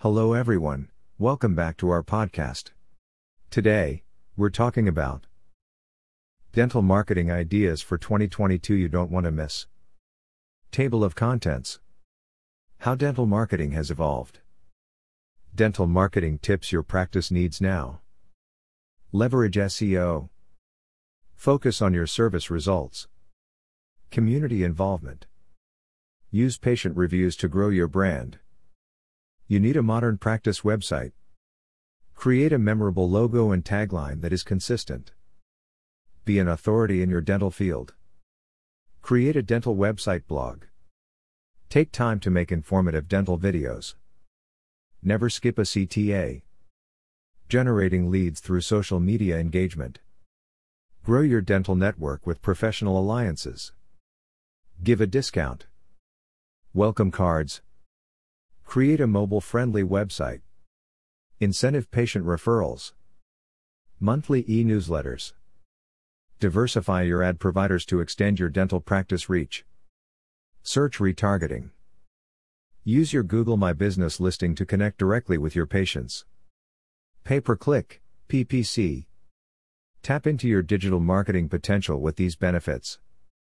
Hello everyone, welcome back to our podcast. Today, we're talking about dental marketing ideas for 2022 you don't want to miss. Table of contents. How dental marketing has evolved. Dental marketing tips your practice needs now. Leverage SEO. Focus on your service results. Community involvement. Use patient reviews to grow your brand. You need a modern practice website. Create a memorable logo and tagline that is consistent. Be an authority in your dental field. Create a dental website blog. Take time to make informative dental videos. Never skip a CTA. Generating leads through social media engagement. Grow your dental network with professional alliances. Give a discount. Welcome cards. Create a mobile-friendly website. Incentive patient referrals. Monthly e-newsletters. Diversify your ad providers to extend your dental practice reach. Search retargeting. Use your Google My Business listing to connect directly with your patients. Pay-per-click, PPC. Tap into your digital marketing potential with these benefits.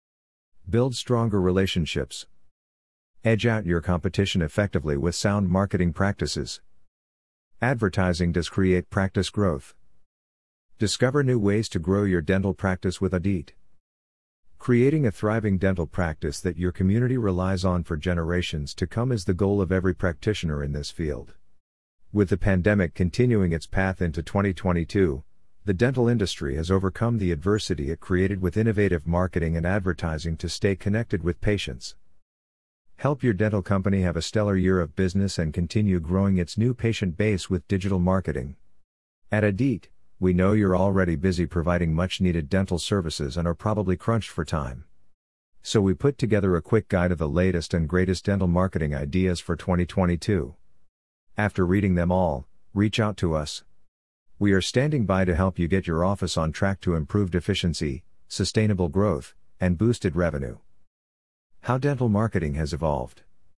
Build stronger relationships. Edge out your competition effectively with sound marketing practices. Advertising does create practice growth. Discover new ways to grow your dental practice with Adit. Creating a thriving dental practice that your community relies on for generations to come is the goal of every practitioner in this field. With the pandemic continuing its path into 2022, the dental industry has overcome the adversity it created with innovative marketing and advertising to stay connected with patients. Help your dental company have a stellar year of business and continue growing its new patient base with digital marketing. At Adit, we know you're already busy providing much-needed dental services and are probably crunched for time. So we put together a quick guide of the latest and greatest dental marketing ideas for 2022. After reading them all, reach out to us. We are standing by to help you get your office on track to improved efficiency, sustainable growth, and boosted revenue. How dental marketing has evolved.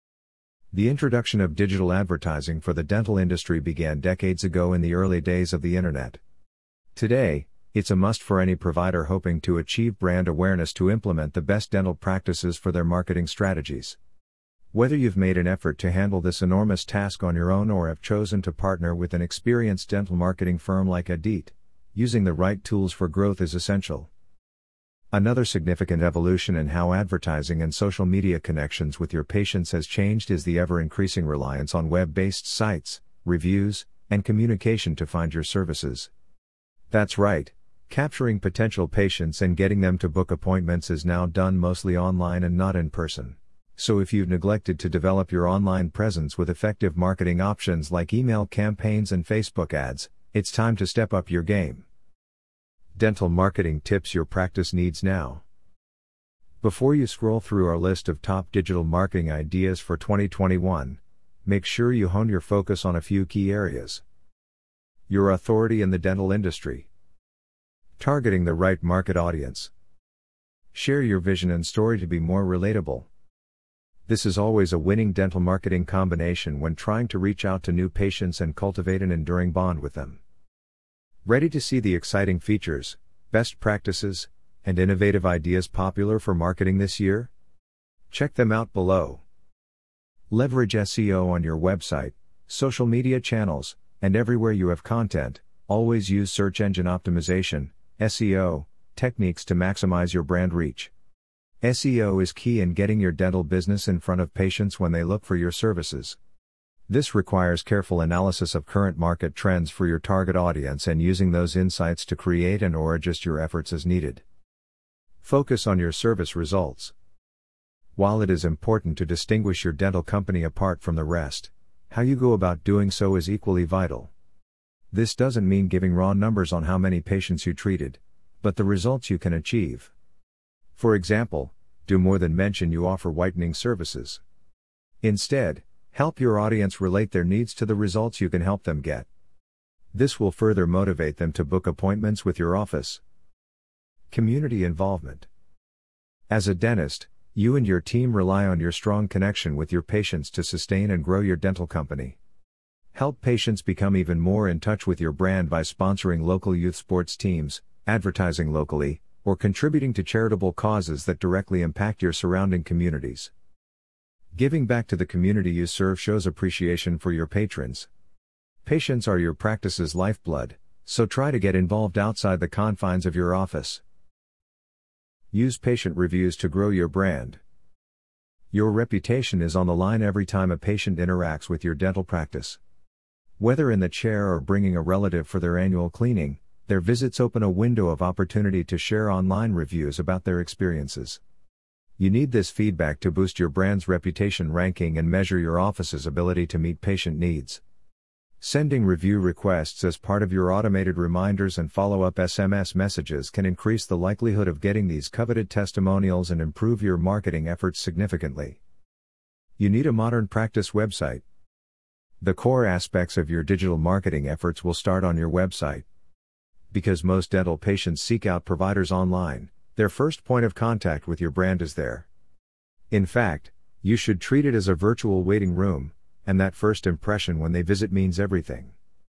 The introduction of digital advertising for the dental industry began decades ago in the early days of the internet. Today, it's a must for any provider hoping to achieve brand awareness to implement the best dental practices for their marketing strategies. Whether you've made an effort to handle this enormous task on your own or have chosen to partner with an experienced dental marketing firm like Adit, using the right tools for growth is essential. Another significant evolution in how advertising and social media connections with your patients has changed is the ever-increasing reliance on web-based sites, reviews, and communication to find your services. That's right, capturing potential patients and getting them to book appointments is now done mostly online and not in person. So if you've neglected to develop your online presence with effective marketing options like email campaigns and Facebook ads, it's time to step up your game. Dental marketing tips your practice needs now. Before you scroll through our list of top digital marketing ideas for 2021, make sure you hone your focus on a few key areas. Your authority in the dental industry. Targeting the right market audience. Share your vision and story to be more relatable. This is always a winning dental marketing combination when trying to reach out to new patients and cultivate an enduring bond with them. Ready to see the exciting features, best practices, and innovative ideas popular for marketing this year? Check them out below. Leverage SEO on your website, social media channels, and everywhere you have content. Always use search engine optimization, SEO, techniques to maximize your brand reach. SEO is key in getting your dental business in front of patients when they look for your services. This requires careful analysis of current market trends for your target audience and using those insights to create and/or adjust your efforts as needed. Focus on your service results. While it is important to distinguish your dental company apart from the rest, how you go about doing so is equally vital. This doesn't mean giving raw numbers on how many patients you treated, but the results you can achieve. For example, do more than mention you offer whitening services. Instead, help your audience relate their needs to the results you can help them get. This will further motivate them to book appointments with your office. Community involvement. As a dentist, you and your team rely on your strong connection with your patients to sustain and grow your dental company. Help patients become even more in touch with your brand by sponsoring local youth sports teams, advertising locally, or contributing to charitable causes that directly impact your surrounding communities. Giving back to the community you serve shows appreciation for your patrons. Patients are your practice's lifeblood, so try to get involved outside the confines of your office. Use patient reviews to grow your brand. Your reputation is on the line every time a patient interacts with your dental practice. Whether in the chair or bringing a relative for their annual cleaning, their visits open a window of opportunity to share online reviews about their experiences. You need this feedback to boost your brand's reputation ranking and measure your office's ability to meet patient needs. Sending review requests as part of your automated reminders and follow-up SMS messages can increase the likelihood of getting these coveted testimonials and improve your marketing efforts significantly. You need a modern practice website. The core aspects of your digital marketing efforts will start on your website. Because most dental patients seek out providers online, their first point of contact with your brand is there. In fact, you should treat it as a virtual waiting room, and that first impression when they visit means everything.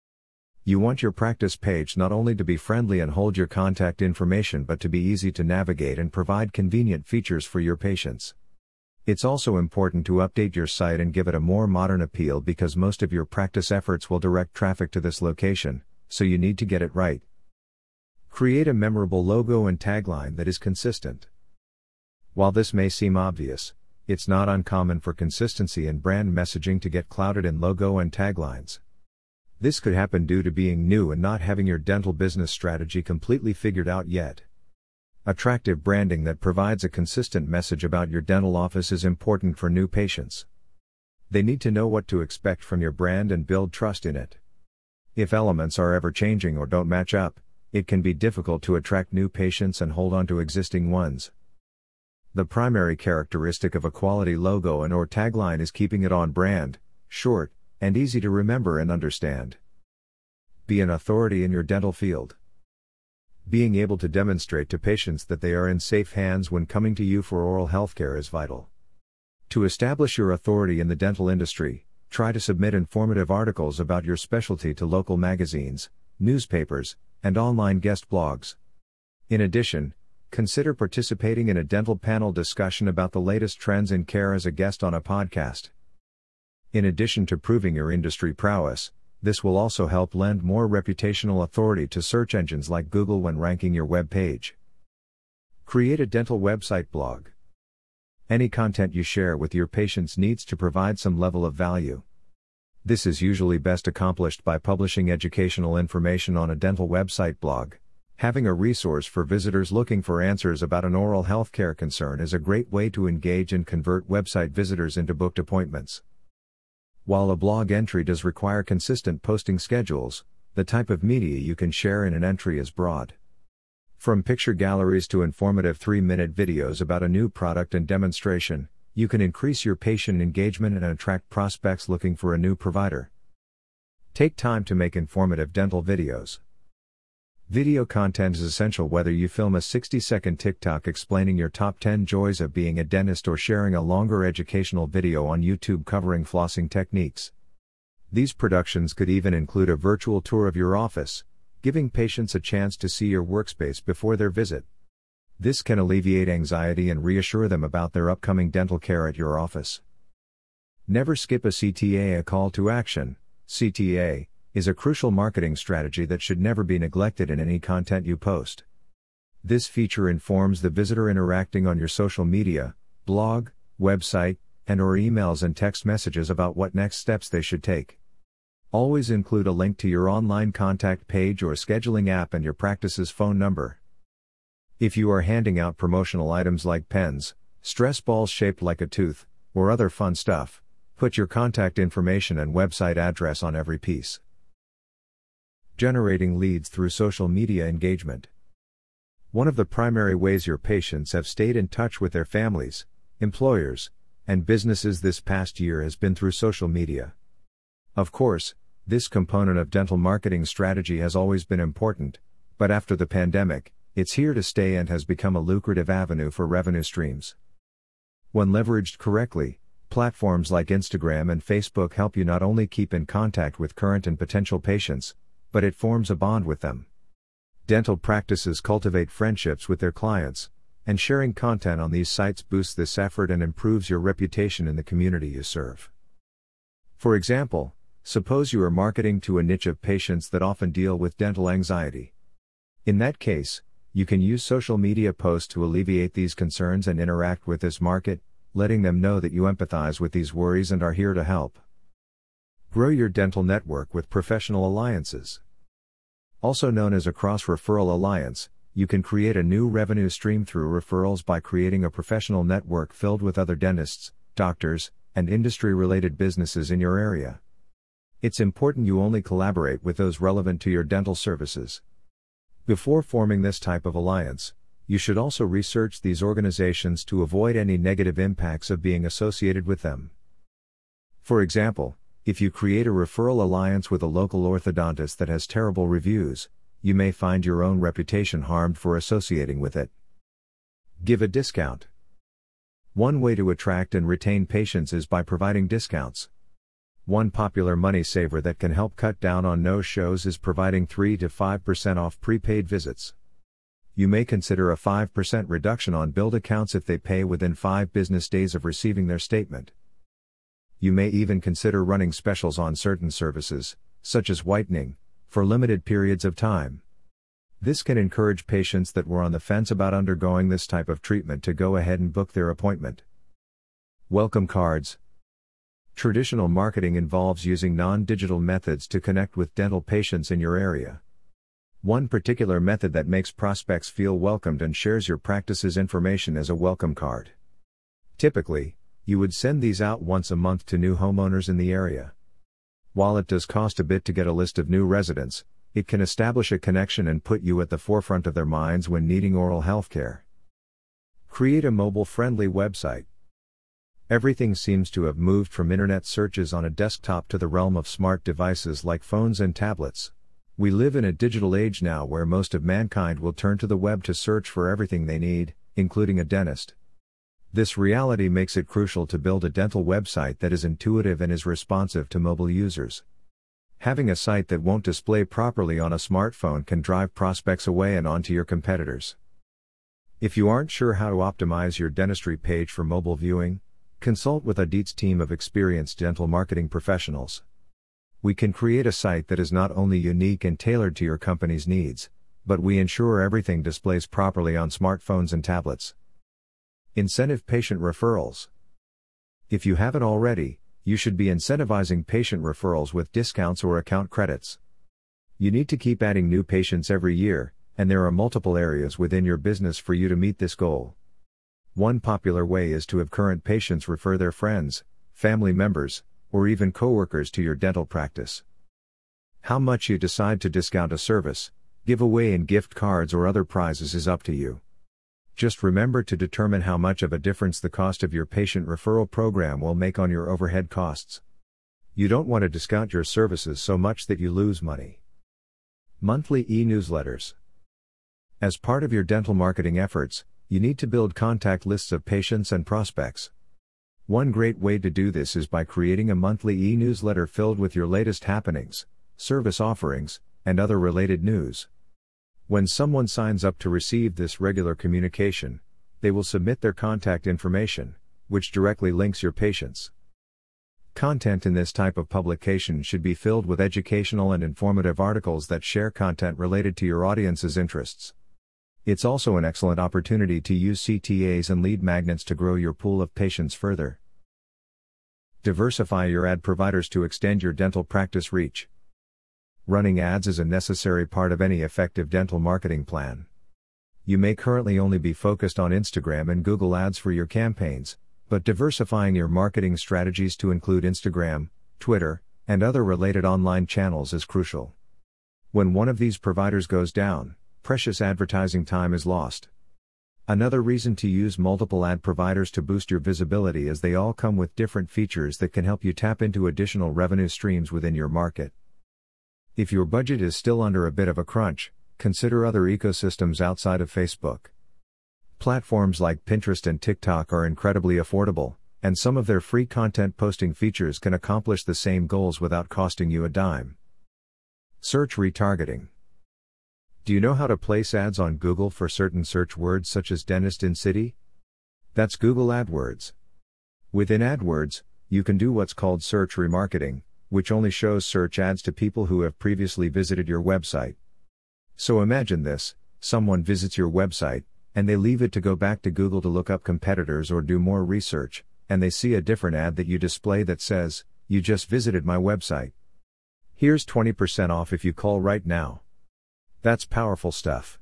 You want your practice page not only to be friendly and hold your contact information but to be easy to navigate and provide convenient features for your patients. It's also important to update your site and give it a more modern appeal because most of your practice efforts will direct traffic to this location, so you need to get it right. Create a memorable logo and tagline that is consistent. While this may seem obvious, it's not uncommon for consistency in brand messaging to get clouded in logo and taglines. This could happen due to being new and not having your dental business strategy completely figured out yet. Attractive branding that provides a consistent message about your dental office is important for new patients. They need to know what to expect from your brand and build trust in it. If elements are ever changing or don't match up, it can be difficult to attract new patients and hold on to existing ones. The primary characteristic of a quality logo and/or tagline is keeping it on brand, short, and easy to remember and understand. Be an authority in your dental field. Being able to demonstrate to patients that they are in safe hands when coming to you for oral health care is vital. To establish your authority in the dental industry, try to submit informative articles about your specialty to local magazines, newspapers, and online guest blogs. In addition, consider participating in a dental panel discussion about the latest trends in care as a guest on a podcast. In addition to proving your industry prowess, this will also help lend more reputational authority to search engines like Google when ranking your web page. Create a dental website blog. Any content you share with your patients needs to provide some level of value. This is usually best accomplished by publishing educational information on a dental website blog. Having a resource for visitors looking for answers about an oral health care concern is a great way to engage and convert website visitors into booked appointments. While a blog entry does require consistent posting schedules, the type of media you can share in an entry is broad. From picture galleries to informative 3-minute videos about a new product and demonstration, you can increase your patient engagement and attract prospects looking for a new provider. Take time to make informative dental videos. Video content is essential whether you film a 60-second TikTok explaining your top 10 joys of being a dentist or sharing a longer educational video on YouTube covering flossing techniques. These productions could even include a virtual tour of your office, giving patients a chance to see your workspace before their visit. This can alleviate anxiety and reassure them about their upcoming dental care at your office. Never skip a CTA. A call to action, CTA, is a crucial marketing strategy that should never be neglected in any content you post. This feature informs the visitor interacting on your social media, blog, website, and/or emails and text messages about what next steps they should take. Always include a link to your online contact page or scheduling app and your practice's phone number. If you are handing out promotional items like pens, stress balls shaped like a tooth, or other fun stuff, put your contact information and website address on every piece. Generating leads through social media engagement. One of the primary ways your patients have stayed in touch with their families, employers, and businesses this past year has been through social media. Of course, this component of dental marketing strategy has always been important, but after the pandemic, it's here to stay and has become a lucrative avenue for revenue streams. When leveraged correctly, Platforms like Instagram and Facebook help you not only keep in contact with current and potential patients, but it forms a bond with them. Dental practices cultivate friendships with their clients, and sharing content on these sites boosts this effort and improves your reputation in the community you serve. For example, suppose you are marketing to a niche of patients that often deal with dental anxiety. In that case, you can use social media posts to alleviate these concerns and interact with this market, letting them know that you empathize with these worries and are here to help. Grow your dental network with professional alliances. Also known as a cross-referral alliance, you can create a new revenue stream through referrals by creating a professional network filled with other dentists, doctors, and industry-related businesses in your area. It's important you only collaborate with those relevant to your dental services. Before forming this type of alliance, you should also research these organizations to avoid any negative impacts of being associated with them. For example, if you create a referral alliance with a local orthodontist that has terrible reviews, you may find your own reputation harmed for associating with it. Give a discount. One way to attract and retain patients is by providing discounts. One popular money saver that can help cut down on no-shows is providing 3 to 5% off prepaid visits. You may consider a 5% reduction on billed accounts if they pay within 5 business days of receiving their statement. You may even consider running specials on certain services, such as whitening, for limited periods of time. This can encourage patients that were on the fence about undergoing this type of treatment to go ahead and book their appointment. Welcome cards. Traditional marketing involves using non-digital methods to connect with dental patients in your area. One particular method that makes prospects feel welcomed and shares your practice's information is a welcome card. Typically, you would send these out once a month to new homeowners in the area. While it does cost a bit to get a list of new residents, it can establish a connection and put you at the forefront of their minds when needing oral health care. Create a mobile-friendly website. Everything seems to have moved from internet searches on a desktop to the realm of smart devices like phones and tablets. We live in a digital age now where most of mankind will turn to the web to search for everything they need, including a dentist. This reality makes it crucial to build a dental website that is intuitive and is responsive to mobile users. Having a site that won't display properly on a smartphone can drive prospects away and onto your competitors. If you aren't sure how to optimize your dentistry page for mobile viewing, consult with Adit's team of experienced dental marketing professionals. We can create a site that is not only unique and tailored to your company's needs, but we ensure everything displays properly on smartphones and tablets. Incentive patient referrals. If you haven't already, you should be incentivizing patient referrals with discounts or account credits. You need to keep adding new patients every year, and there are multiple areas within your business for you to meet this goal. One popular way is to have current patients refer their friends, family members, or even coworkers to your dental practice. How much you decide to discount a service, give away in gift cards or other prizes is up to you. Just remember to determine how much of a difference the cost of your patient referral program will make on your overhead costs. You don't want to discount your services so much that you lose money. Monthly e-newsletters. As part of your dental marketing efforts, you need to build contact lists of patients and prospects. One great way to do this is by creating a monthly e-newsletter filled with your latest happenings, service offerings, and other related news. When someone signs up to receive this regular communication, they will submit their contact information, which directly links your patients. Content in this type of publication should be filled with educational and informative articles that share content related to your audience's interests. It's also an excellent opportunity to use CTAs and lead magnets to grow your pool of patients further. Diversify your ad providers to extend your dental practice reach. Running ads is a necessary part of any effective dental marketing plan. You may currently only be focused on Instagram and Google Ads for your campaigns, but diversifying your marketing strategies to include Instagram, Twitter, and other related online channels is crucial. When one of these providers goes down, precious advertising time is lost. Another reason to use multiple ad providers to boost your visibility is they all come with different features that can help you tap into additional revenue streams within your market. If your budget is still under a bit of a crunch, consider other ecosystems outside of Facebook. Platforms like Pinterest and TikTok are incredibly affordable, and some of their free content posting features can accomplish the same goals without costing you a dime. Search retargeting. Do you know how to place ads on Google for certain search words such as dentist in city? That's Google AdWords. Within AdWords, you can do what's called search remarketing, which only shows search ads to people who have previously visited your website. So imagine this: someone visits your website, and they leave it to go back to Google to look up competitors or do more research, and they see a different ad that you display that says, "You just visited my website. Here's 20% off if you call right now." That's powerful stuff.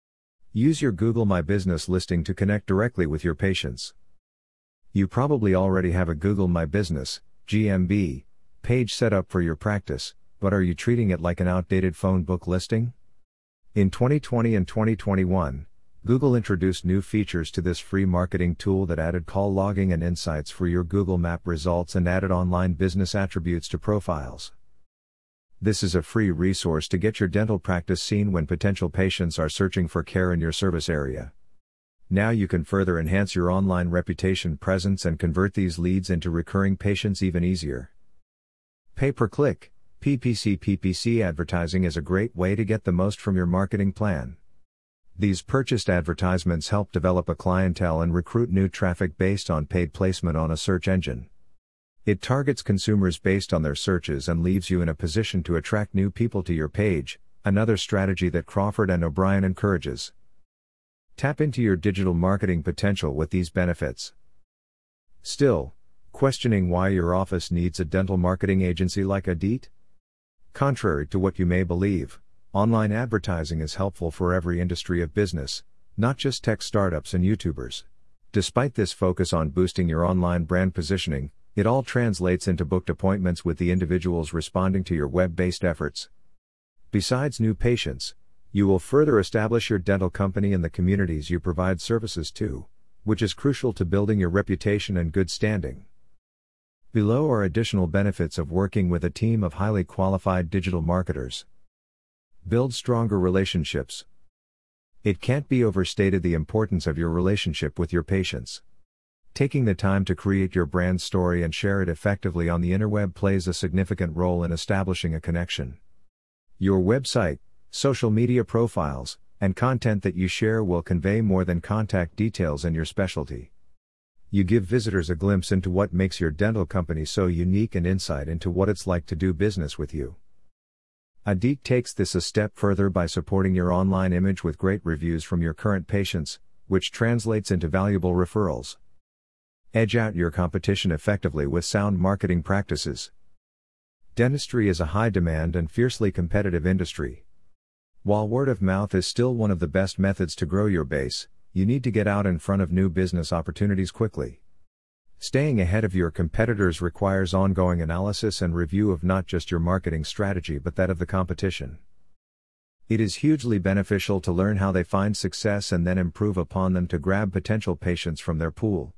Use your Google My Business listing to connect directly with your patients. You probably already have a Google My Business, GMB, page set up for your practice, but are you treating it like an outdated phone book listing? In 2020 and 2021, Google introduced new features to this free marketing tool that added call logging and insights for your Google Map results and added online business attributes to profiles. This is a free resource to get your dental practice seen when potential patients are searching for care in your service area. Now you can further enhance your online reputation presence and convert these leads into recurring patients even easier. Pay-per-click, PPC advertising is a great way to get the most from your marketing plan. These purchased advertisements help develop a clientele and recruit new traffic based on paid placement on a search engine. It targets consumers based on their searches and leaves you in a position to attract new people to your page, another strategy that Crawford and O'Brien encourages. Tap into your digital marketing potential with these benefits. Still, questioning why your office needs a dental marketing agency like Adit? Contrary to what you may believe, online advertising is helpful for every industry of business, not just tech startups and YouTubers. Despite this focus on boosting your online brand positioning, it all translates into booked appointments with the individuals responding to your web-based efforts. Besides new patients, you will further establish your dental company in the communities you provide services to, which is crucial to building your reputation and good standing. Below are additional benefits of working with a team of highly qualified digital marketers. Build stronger relationships. It can't be overstated the importance of your relationship with your patients. Taking the time to create your brand story and share it effectively on the interweb plays a significant role in establishing a connection. Your website, social media profiles, and content that you share will convey more than contact details and your specialty. You give visitors a glimpse into what makes your dental company so unique and insight into what it's like to do business with you. Adit takes this a step further by supporting your online image with great reviews from your current patients, which translates into valuable referrals. Edge out your competition effectively with sound marketing practices. Dentistry is a high-demand and fiercely competitive industry. While word of mouth is still one of the best methods to grow your base, you need to get out in front of new business opportunities quickly. Staying ahead of your competitors requires ongoing analysis and review of not just your marketing strategy but that of the competition. It is hugely beneficial to learn how they find success and then improve upon them to grab potential patients from their pool.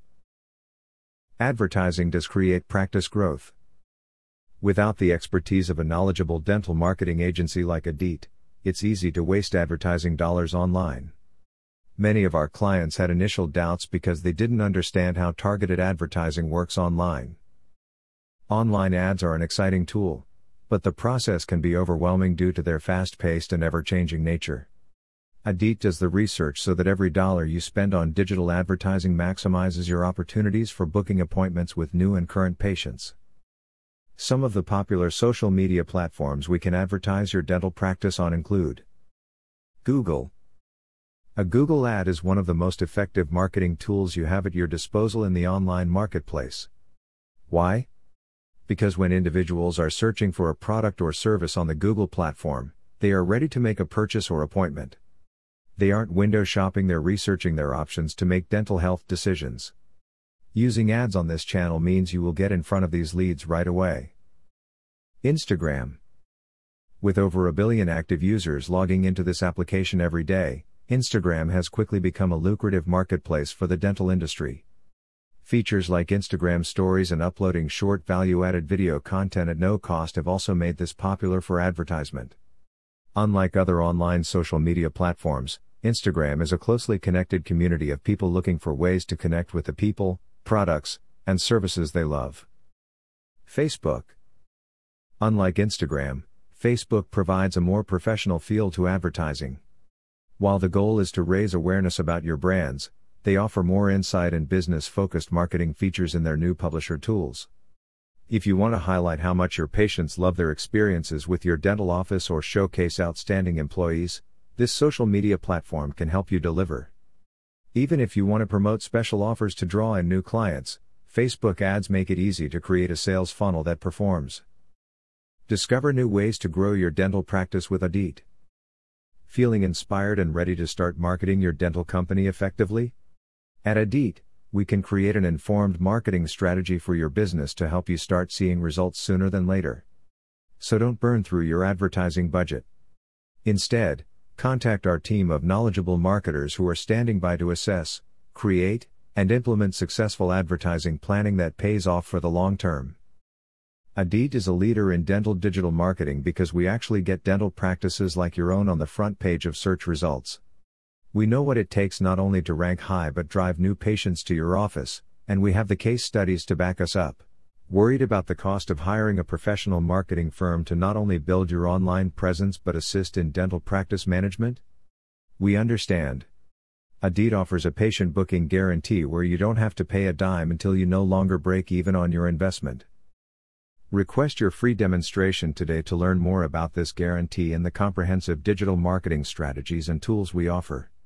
Advertising does create practice growth. Without the expertise of a knowledgeable dental marketing agency like Adit, it's easy to waste advertising dollars online. Many of our clients had initial doubts because they didn't understand how targeted advertising works online. Online ads are an exciting tool, but the process can be overwhelming due to their fast-paced and ever-changing nature. Adit does the research so that every dollar you spend on digital advertising maximizes your opportunities for booking appointments with new and current patients. Some of the popular social media platforms we can advertise your dental practice on include Google. A Google ad is one of the most effective marketing tools you have at your disposal in the online marketplace. Why? Because when individuals are searching for a product or service on the Google platform, they are ready to make a purchase or appointment. They aren't window shopping, they're researching their options to make dental health decisions. Using ads on this channel means you will get in front of these leads right away. Instagram. With over 1 billion active users logging into this application every day, Instagram has quickly become a lucrative marketplace for the dental industry. Features like Instagram stories and uploading short value-added video content at no cost have also made this popular for advertisement. Unlike other online social media platforms, Instagram is a closely connected community of people looking for ways to connect with the people, products, and services they love. Facebook. Unlike Instagram, Facebook provides a more professional feel to advertising. While the goal is to raise awareness about your brands, they offer more insight and business-focused marketing features in their new publisher tools. If you want to highlight how much your patients love their experiences with your dental office or showcase outstanding employees, this social media platform can help you deliver. Even if you want to promote special offers to draw in new clients, Facebook ads make it easy to create a sales funnel that performs. Discover new ways to grow your dental practice with Adit. Feeling inspired and ready to start marketing your dental company effectively? At Adit, we can create an informed marketing strategy for your business to help you start seeing results sooner than later. So don't burn through your advertising budget. Instead, contact our team of knowledgeable marketers who are standing by to assess, create, and implement successful advertising planning that pays off for the long term. Adit is a leader in dental digital marketing because we actually get dental practices like your own on the front page of search results. We know what it takes not only to rank high but drive new patients to your office, and we have the case studies to back us up. Worried about the cost of hiring a professional marketing firm to not only build your online presence but assist in dental practice management? We understand. Adit offers a patient booking guarantee where you don't have to pay a dime until you no longer break even on your investment. Request your free demonstration today to learn more about this guarantee and the comprehensive digital marketing strategies and tools we offer.